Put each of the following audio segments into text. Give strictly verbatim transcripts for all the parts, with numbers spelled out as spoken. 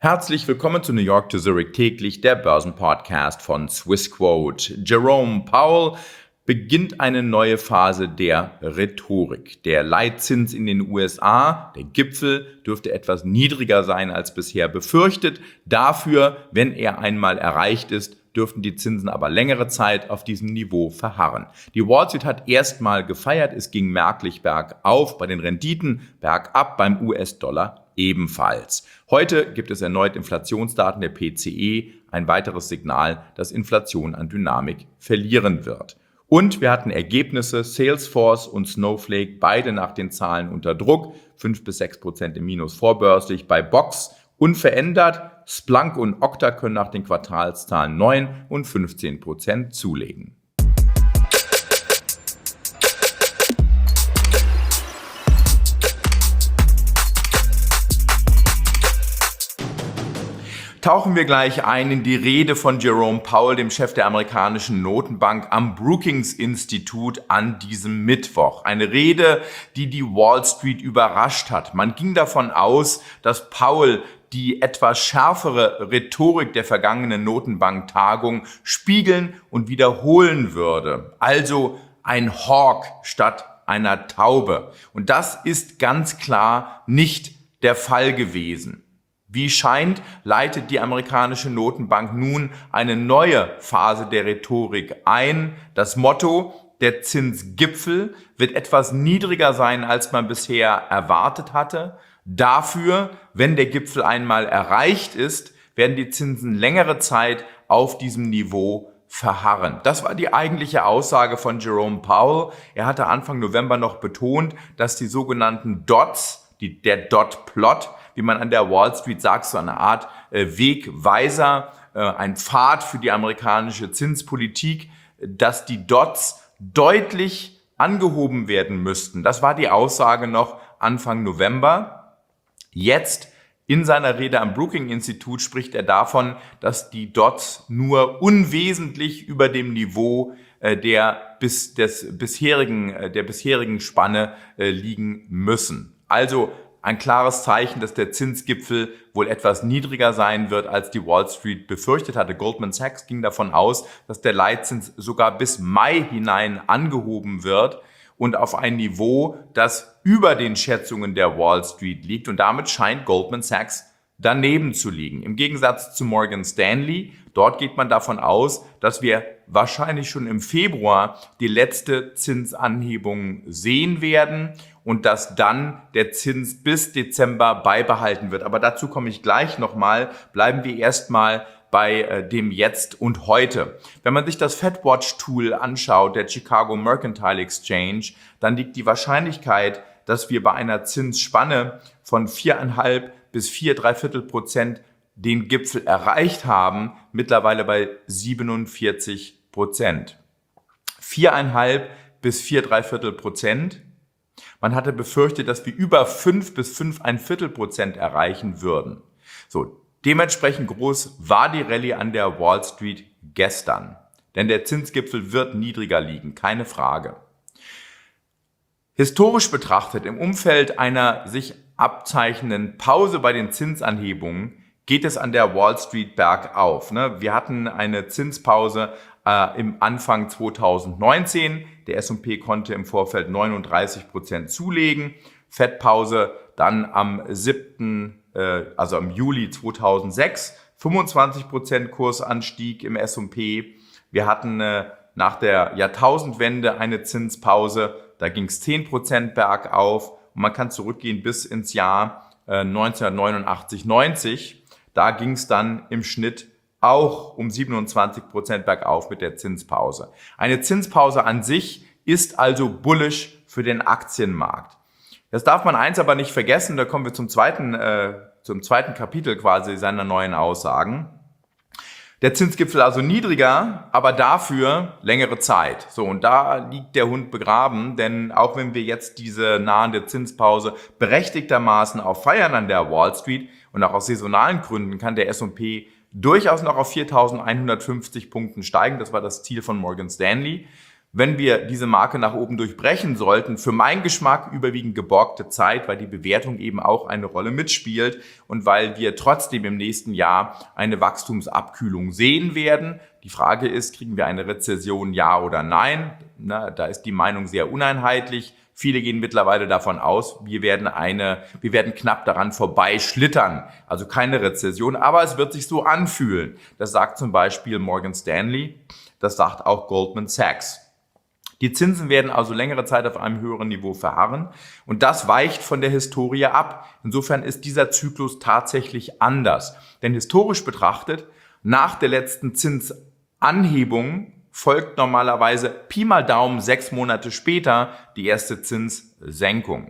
Herzlich willkommen zu New York to Zurich täglich, der Börsenpodcast von Swissquote. Jerome Powell beginnt eine neue Phase der Rhetorik. Der Leitzins in den U S A, der Gipfel, dürfte etwas niedriger sein als bisher befürchtet. Dafür, wenn er einmal erreicht ist, dürften die Zinsen aber längere Zeit auf diesem Niveau verharren. Die Wall Street hat erstmal gefeiert, es ging merklich bergauf, bei den Renditen bergab, beim U S-Dollar ebenfalls. Heute gibt es erneut Inflationsdaten der P C E, ein weiteres Signal, dass Inflation an Dynamik verlieren wird. Und wir hatten Ergebnisse, Salesforce und Snowflake, beide nach den Zahlen unter Druck, fünf bis sechs Prozent im Minus vorbörslich, bei Box unverändert. Splunk und Okta können nach den Quartalszahlen neun und fünfzehn Prozent zulegen. Tauchen wir gleich ein in die Rede von Jerome Powell, dem Chef der amerikanischen Notenbank, am Brookings-Institut an diesem Mittwoch. Eine Rede, die die Wall Street überrascht hat. Man ging davon aus, dass Powell die etwas schärfere Rhetorik der vergangenen Notenbanktagung spiegeln und wiederholen würde. Also ein Hawk statt einer Taube. Und das ist ganz klar nicht der Fall gewesen. Wie scheint, leitet die amerikanische Notenbank nun eine neue Phase der Rhetorik ein. Das Motto: Der Zinsgipfel wird etwas niedriger sein, als man bisher erwartet hatte. Dafür, wenn der Gipfel einmal erreicht ist, werden die Zinsen längere Zeit auf diesem Niveau verharren. Das war die eigentliche Aussage von Jerome Powell. Er hatte Anfang November noch betont, dass die sogenannten Dots, die, der Dot-Plot, wie man an der Wall Street sagt, so eine Art äh, Wegweiser, äh, ein Pfad für die amerikanische Zinspolitik, dass die Dots deutlich angehoben werden müssten. Das war die Aussage noch Anfang November. Jetzt in seiner Rede am Brookings-Institut spricht er davon, dass die Dots nur unwesentlich über dem Niveau äh, der, bis, des bisherigen, äh, der bisherigen Spanne äh, liegen müssen. Also ein klares Zeichen, dass der Zinsgipfel wohl etwas niedriger sein wird, als die Wall Street befürchtet hatte. Goldman Sachs ging davon aus, dass der Leitzins sogar bis Mai hinein angehoben wird und auf ein Niveau, das über den Schätzungen der Wall Street liegt. Und damit scheint Goldman Sachs daneben zu liegen. Im Gegensatz zu Morgan Stanley, dort geht man davon aus, dass wir wahrscheinlich schon im Februar die letzte Zinsanhebung sehen werden und dass dann der Zins bis Dezember beibehalten wird. Aber dazu komme ich gleich nochmal. Bleiben wir erstmal bei äh, dem Jetzt und Heute. Wenn man sich das FedWatch-Tool anschaut, der Chicago Mercantile Exchange, dann liegt die Wahrscheinlichkeit, dass wir bei einer Zinsspanne von viereinhalb bis vier Dreiviertel Prozent den Gipfel erreicht haben, mittlerweile bei siebenundvierzig Prozent. Viereinhalb bis vier Dreiviertel Prozent. Man hatte befürchtet, dass wir über fünf bis fünf ein Viertel Prozent erreichen würden. So, dementsprechend groß war die Rallye an der Wall Street gestern. Denn der Zinsgipfel wird niedriger liegen, keine Frage. Historisch betrachtet, im Umfeld einer sich abzeichnenden Pause bei den Zinsanhebungen, geht es an der Wall Street bergauf. Wir hatten eine Zinspause äh, im Anfang zweitausendneunzehn. Der S und P konnte im Vorfeld neununddreißig Prozent zulegen. Fed-Pause dann am siebten, äh, also im Juli zweitausendsechs, fünfundzwanzig Prozent Kursanstieg im S und P. Wir hatten äh, nach der Jahrtausendwende eine Zinspause, da ging es zehn Prozent bergauf. Und man kann zurückgehen bis ins Jahr äh, neunzehnhundertneunundachtzig, neunzig. Da ging es dann im Schnitt auch um siebenundzwanzig Prozent bergauf mit der Zinspause. Eine Zinspause an sich ist also bullish für den Aktienmarkt. Jetzt darf man eins aber nicht vergessen, da kommen wir zum zweiten, äh, zum zweiten Kapitel quasi seiner neuen Aussagen. Der Zinsgipfel also niedriger, aber dafür längere Zeit. So, und da liegt der Hund begraben, denn auch wenn wir jetzt diese nahende Zinspause berechtigtermaßen auch feiern an der Wall Street und auch aus saisonalen Gründen, kann der S und P durchaus noch auf viertausendeinhundertfünfzig Punkten steigen. Das war das Ziel von Morgan Stanley. wenn wir diese Marke nach oben durchbrechen sollten, für meinen Geschmack überwiegend geborgte Zeit, weil die Bewertung eben auch eine Rolle mitspielt und weil wir trotzdem im nächsten Jahr eine Wachstumsabkühlung sehen werden. Die Frage ist, kriegen wir eine Rezession, ja oder nein? Na, da ist die Meinung sehr uneinheitlich. Viele gehen mittlerweile davon aus, wir werden eine, wir werden knapp daran vorbeischlittern. Also keine Rezession, aber es wird sich so anfühlen. Das sagt zum Beispiel Morgan Stanley, das sagt auch Goldman Sachs. Die Zinsen werden also längere Zeit auf einem höheren Niveau verharren und das weicht von der Historie ab. Insofern ist dieser Zyklus tatsächlich anders. Denn historisch betrachtet, nach der letzten Zinsanhebung folgt normalerweise Pi mal Daumen sechs Monate später die erste Zinssenkung.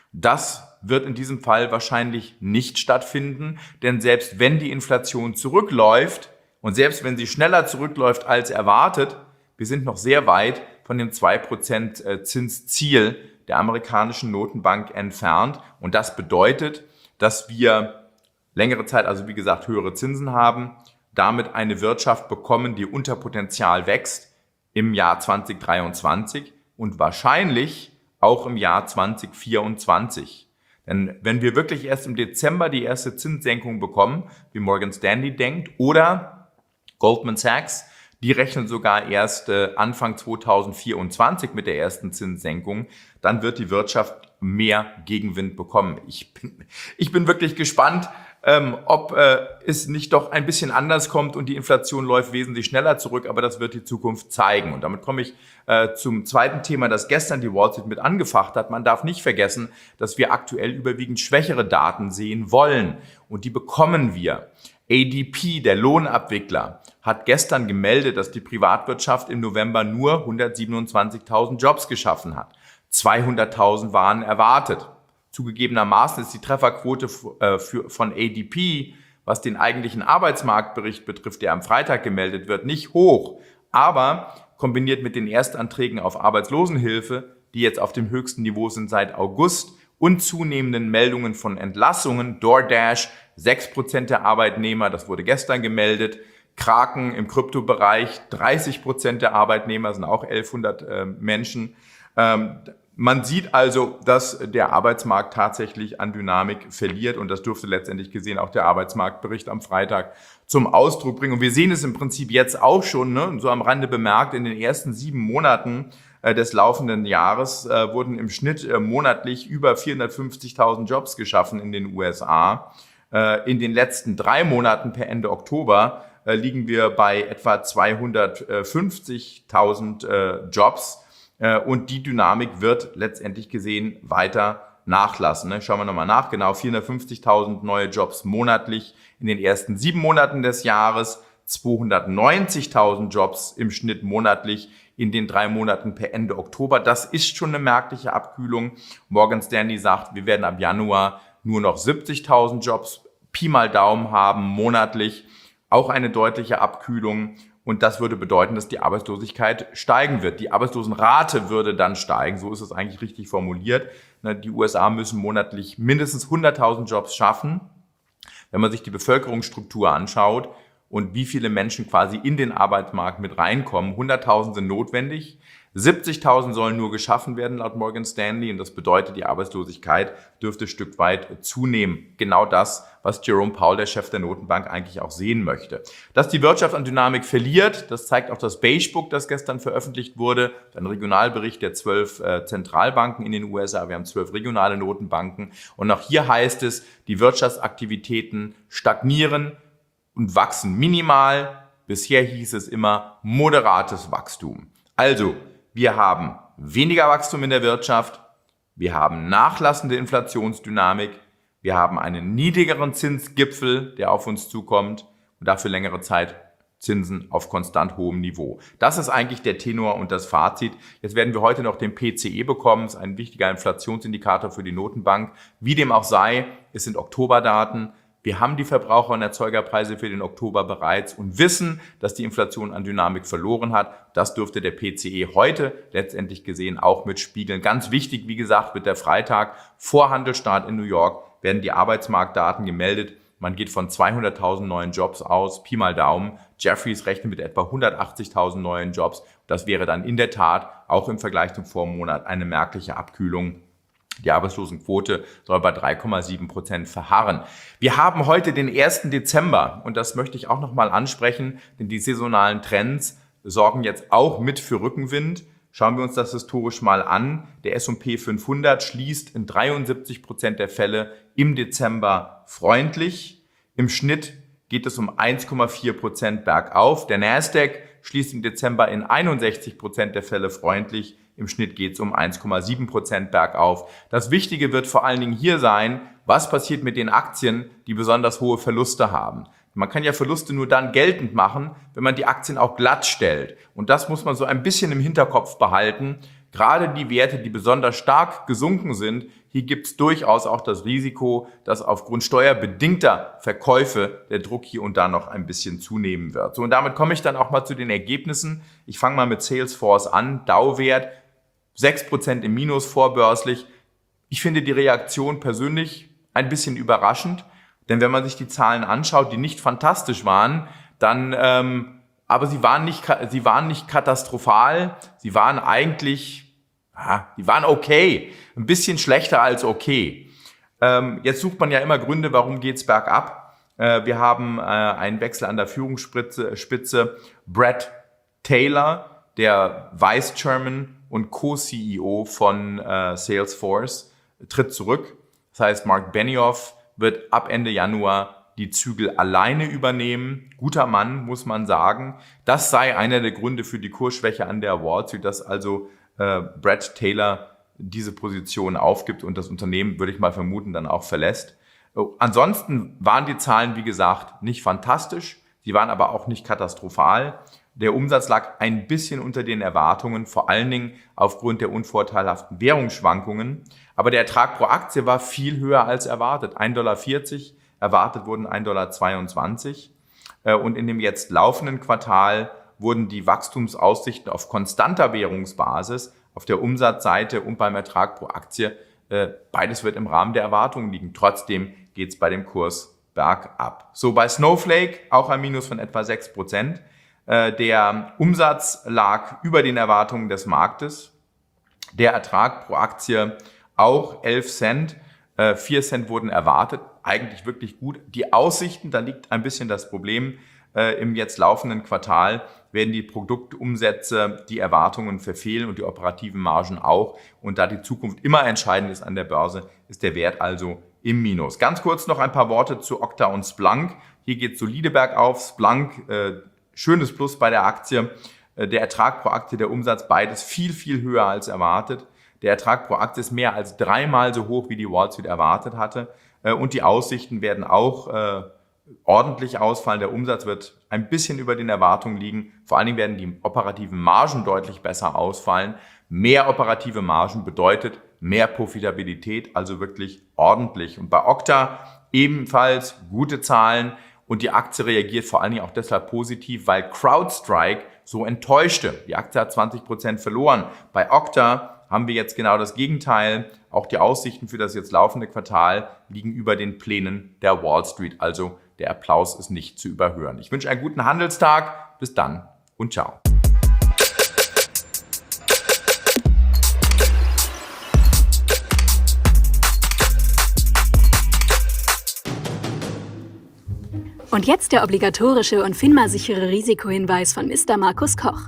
Das wird in diesem Fall wahrscheinlich nicht stattfinden, denn selbst wenn die Inflation zurückläuft und selbst wenn sie schneller zurückläuft als erwartet, wir sind noch sehr weit von dem zwei Prozent Zinsziel der amerikanischen Notenbank entfernt. Und das bedeutet, dass wir längere Zeit, also wie gesagt, höhere Zinsen haben, damit eine Wirtschaft bekommen, die unter Potenzial wächst im Jahr zwanzig dreiundzwanzig und wahrscheinlich auch im Jahr zwanzig vierundzwanzig. Denn wenn wir wirklich erst im Dezember die erste Zinssenkung bekommen, wie Morgan Stanley denkt, oder Goldman Sachs, die rechnen sogar erst äh, Anfang zwanzig vierundzwanzig mit der ersten Zinssenkung, dann wird die Wirtschaft mehr Gegenwind bekommen. Ich bin, ich bin wirklich gespannt, ähm, ob äh, es nicht doch ein bisschen anders kommt und die Inflation läuft wesentlich schneller zurück, aber das wird die Zukunft zeigen. Und damit komme ich äh, zum zweiten Thema, das gestern die Wall Street mit angefacht hat. Man darf nicht vergessen, dass wir aktuell überwiegend schwächere Daten sehen wollen und die bekommen wir. A D P, der Lohnabwickler, hat gestern gemeldet, dass die Privatwirtschaft im November nur hundertsiebenundzwanzigtausend Jobs geschaffen hat. zweihunderttausend waren erwartet. Zugegebenermaßen ist die Trefferquote von A D P, was den eigentlichen Arbeitsmarktbericht betrifft, der am Freitag gemeldet wird, nicht hoch. Aber kombiniert mit den Erstanträgen auf Arbeitslosenhilfe, die jetzt auf dem höchsten Niveau sind seit August, und zunehmenden Meldungen von Entlassungen, DoorDash, sechs Prozent der Arbeitnehmer, das wurde gestern gemeldet, Kraken im Kryptobereich, dreißig Prozent der Arbeitnehmer, sind auch elfhundert äh, Menschen. Ähm, man sieht also, dass der Arbeitsmarkt tatsächlich an Dynamik verliert und das dürfte letztendlich gesehen auch der Arbeitsmarktbericht am Freitag zum Ausdruck bringen. Und wir sehen es im Prinzip jetzt auch schon, ne, so am Rande bemerkt, in den ersten sieben Monaten des laufenden Jahres äh, wurden im Schnitt äh, monatlich über vierhundertfünfzigtausend Jobs geschaffen in den U S A. Äh, in den letzten drei Monaten per Ende Oktober äh, liegen wir bei etwa zweihundertfünfzigtausend äh, Jobs äh, und die Dynamik wird letztendlich gesehen weiter nachlassen. Ne? Schauen wir nochmal nach, genau vierhundertfünfzigtausend neue Jobs monatlich in den ersten sieben Monaten des Jahres, zweihundertneunzigtausend Jobs im Schnitt monatlich in den drei Monaten per Ende Oktober. Das ist schon eine merkliche Abkühlung. Morgan Stanley sagt, wir werden ab Januar nur noch siebzigtausend Jobs Pi mal Daumen haben, monatlich. Auch eine deutliche Abkühlung. Und das würde bedeuten, dass die Arbeitslosigkeit steigen wird. Die Arbeitslosenrate würde dann steigen. So ist es eigentlich richtig formuliert. Die U S A müssen monatlich mindestens hunderttausend Jobs schaffen. Wenn man sich die Bevölkerungsstruktur anschaut, und wie viele Menschen quasi in den Arbeitsmarkt mit reinkommen. hunderttausend sind notwendig, siebzigtausend sollen nur geschaffen werden laut Morgan Stanley und das bedeutet, die Arbeitslosigkeit dürfte ein Stück weit zunehmen. Genau das, was Jerome Powell, der Chef der Notenbank, eigentlich auch sehen möchte. Dass die Wirtschaft an Dynamik verliert, das zeigt auch das Beige Book, das gestern veröffentlicht wurde, ein Regionalbericht der zwölf äh, Zentralbanken in den U S A. Wir haben zwölf regionale Notenbanken und auch hier heißt es, die Wirtschaftsaktivitäten stagnieren und wachsen minimal. Bisher hieß es immer moderates Wachstum. Also, wir haben weniger Wachstum in der Wirtschaft, wir haben nachlassende Inflationsdynamik, wir haben einen niedrigeren Zinsgipfel, der auf uns zukommt und dafür längere Zeit Zinsen auf konstant hohem Niveau. Das ist eigentlich der Tenor und das Fazit. Jetzt werden wir heute noch den P C E bekommen, das ist ein wichtiger Inflationsindikator für die Notenbank. Wie dem auch sei, es sind Oktoberdaten. Wir haben die Verbraucher- und Erzeugerpreise für den Oktober bereits und wissen, dass die Inflation an Dynamik verloren hat. Das dürfte der P C E heute letztendlich gesehen auch mitspiegeln. Ganz wichtig, wie gesagt, wird der Freitag vor Handelsstart in New York werden die Arbeitsmarktdaten gemeldet. Man geht von zweihunderttausend neuen Jobs aus, Pi mal Daumen. Jefferies rechnet mit etwa hundertachtzigtausend neuen Jobs. Das wäre dann in der Tat auch im Vergleich zum Vormonat eine merkliche Abkühlung. Die Arbeitslosenquote soll bei drei Komma sieben Prozent verharren. Wir haben heute den ersten Dezember und das möchte ich auch nochmal ansprechen, denn die saisonalen Trends sorgen jetzt auch mit für Rückenwind. Schauen wir uns das historisch mal an. Der S und P fünfhundert schließt in dreiundsiebzig Prozent der Fälle im Dezember freundlich. Im Schnitt geht es um eins Komma vier Prozent bergauf. Der Nasdaq schließt im Dezember in einundsechzig Prozent der Fälle freundlich. Im Schnitt geht es um eins Komma sieben Prozent bergauf. Das Wichtige wird vor allen Dingen hier sein, was passiert mit den Aktien, die besonders hohe Verluste haben. Man kann ja Verluste nur dann geltend machen, wenn man die Aktien auch glatt stellt. Und das muss man so ein bisschen im Hinterkopf behalten. Gerade die Werte, die besonders stark gesunken sind, hier gibt es durchaus auch das Risiko, dass aufgrund steuerbedingter Verkäufe der Druck hier und da noch ein bisschen zunehmen wird. So, und damit komme ich dann auch mal zu den Ergebnissen. Ich fange mal mit Salesforce an. Dow-Wert sechs Prozent im Minus vorbörslich. Ich finde die Reaktion persönlich ein bisschen überraschend, denn wenn man sich die Zahlen anschaut, die nicht fantastisch waren, dann, ähm, aber sie waren nicht, sie waren nicht katastrophal, sie waren eigentlich, ja, die waren okay, ein bisschen schlechter als okay. Ähm, jetzt sucht man ja immer Gründe, warum geht's bergab. Äh, wir haben äh, einen Wechsel an der Führungsspitze, Spitze. Brad Taylor, der Vice Chairman und Co-C E O von äh, Salesforce, tritt zurück. Das heißt, Mark Benioff wird ab Ende Januar die Zügel alleine übernehmen. Guter Mann, muss man sagen. Das sei einer der Gründe für die Kursschwäche an der Wall Street, dass also äh, Brad Taylor diese Position aufgibt und das Unternehmen, würde ich mal vermuten, dann auch verlässt. Äh, ansonsten waren die Zahlen, wie gesagt, nicht fantastisch. Sie waren aber auch nicht katastrophal. Der Umsatz lag ein bisschen unter den Erwartungen, vor allen Dingen aufgrund der unvorteilhaften Währungsschwankungen. Aber der Ertrag pro Aktie war viel höher als erwartet. ein Komma vierzig Dollar, erwartet wurden ein Komma zweiundzwanzig Dollar. Und in dem jetzt laufenden Quartal wurden die Wachstumsaussichten auf konstanter Währungsbasis auf der Umsatzseite und beim Ertrag pro Aktie, beides wird im Rahmen der Erwartungen liegen. Trotzdem geht es bei dem Kurs bergab. So, bei Snowflake auch ein Minus von etwa sechs Prozent. Der Umsatz lag über den Erwartungen des Marktes. Der Ertrag pro Aktie auch elf Cent. vier Cent wurden erwartet. Eigentlich wirklich gut. Die Aussichten, da liegt ein bisschen das Problem. Im jetzt laufenden Quartal werden die Produktumsätze die Erwartungen verfehlen und die operativen Margen auch. Und da die Zukunft immer entscheidend ist an der Börse, ist der Wert also im Minus. Ganz kurz noch ein paar Worte zu Okta und Splunk. Hier geht es solide bergauf. Splunk, äh, schönes Plus bei der Aktie. Der Ertrag pro Aktie, der Umsatz, beides viel, viel höher als erwartet. Der Ertrag pro Aktie ist mehr als dreimal so hoch, wie die Wall Street erwartet hatte. Und die Aussichten werden auch äh, ordentlich ausfallen. Der Umsatz wird ein bisschen über den Erwartungen liegen. Vor allen Dingen werden die operativen Margen deutlich besser ausfallen. Mehr operative Margen bedeutet mehr Profitabilität, also wirklich ordentlich. Und bei Okta ebenfalls gute Zahlen. Und die Aktie reagiert vor allen Dingen auch deshalb positiv, weil CrowdStrike so enttäuschte. Die Aktie hat zwanzig Prozent verloren. Bei Okta haben wir jetzt genau das Gegenteil. Auch die Aussichten für das jetzt laufende Quartal liegen über den Plänen der Wall Street. Also der Applaus ist nicht zu überhören. Ich wünsche einen guten Handelstag. Bis dann und ciao. Und jetzt der obligatorische und FINMA-sichere Risikohinweis von Mister Markus Koch.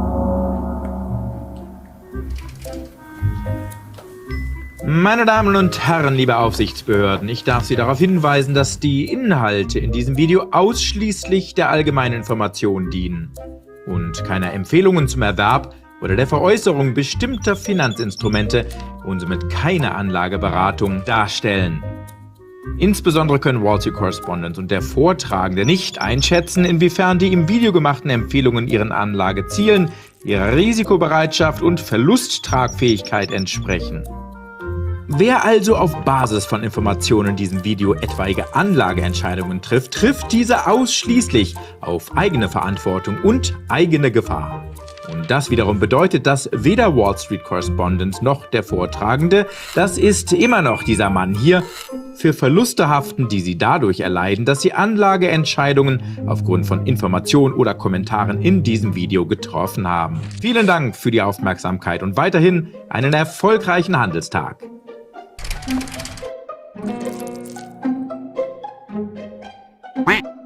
Meine Damen und Herren, liebe Aufsichtsbehörden, ich darf Sie darauf hinweisen, dass die Inhalte in diesem Video ausschließlich der allgemeinen Information dienen und keiner Empfehlungen zum Erwerb oder der Veräußerung bestimmter Finanzinstrumente und somit keine Anlageberatung darstellen. Insbesondere können Wall Street Correspondent und der Vortragende nicht einschätzen, inwiefern die im Video gemachten Empfehlungen ihren Anlagezielen, ihrer Risikobereitschaft und Verlusttragfähigkeit entsprechen. Wer also auf Basis von Informationen in diesem Video etwaige Anlageentscheidungen trifft, trifft diese ausschließlich auf eigene Verantwortung und eigene Gefahr. Und das wiederum bedeutet, dass weder Wall Street Correspondent noch der Vortragende, das ist immer noch dieser Mann hier, für Verluste haften, die sie dadurch erleiden, dass sie Anlageentscheidungen aufgrund von Informationen oder Kommentaren in diesem Video getroffen haben. Vielen Dank für die Aufmerksamkeit und weiterhin einen erfolgreichen Handelstag. Quack.